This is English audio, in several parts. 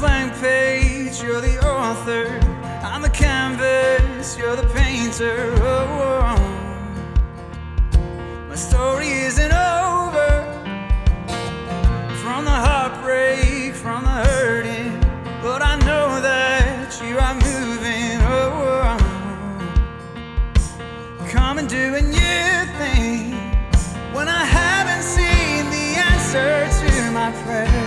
blank page, you're the author. I'm the canvas, you're the painter. Oh, my story isn't over. From the heartbreak, from the hurting, but I know that you are moving. Oh, come and do a new thing when I haven't seen the answer to my prayer.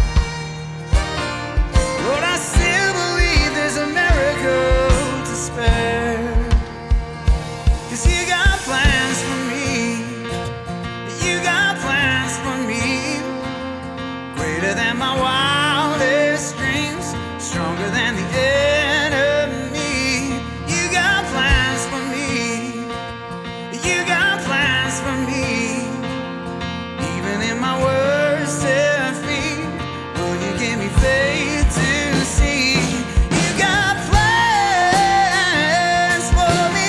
But I still believe there's a miracle to spare. 'Cause you got plans for me. You got plans for me. Greater than my wildest dreams. Stronger than the enemy. You got plans for me. You got plans for me. Even in my worst defeat, will you give me faith to see? You got plans for me,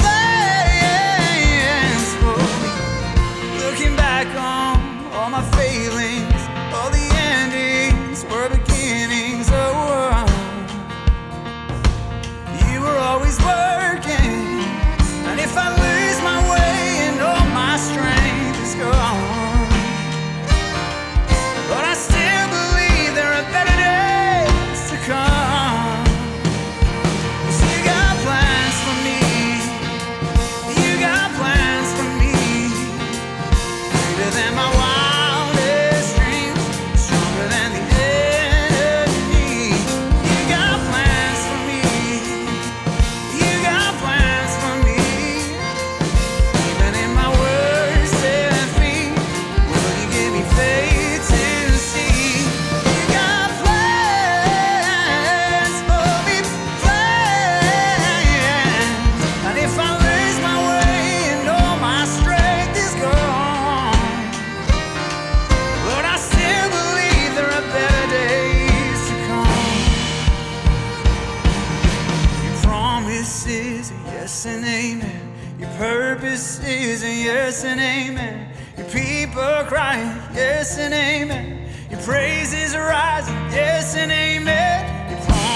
plans for me. Looking back on all my failings, all the endings were beginnings. Oh, you were always working, and if I lose my way and all my strength is gone, but I still believe there are better days to come. 'Cause you got plans for me. You got plans for me. Greater than my wildest dreams. Stronger than the enemy. You got plans for me. You got plans for me. Even in my worst defeat, will you give me faith to see? You got plans for me, plans. And if I lose my way and all my strength is gone, Lord, I still believe there are better days to come. Your promise is a yes and amen. Your purpose is a yes and amen. Your people are crying, yes and amen. Your praise is rising, yes and amen. Your promise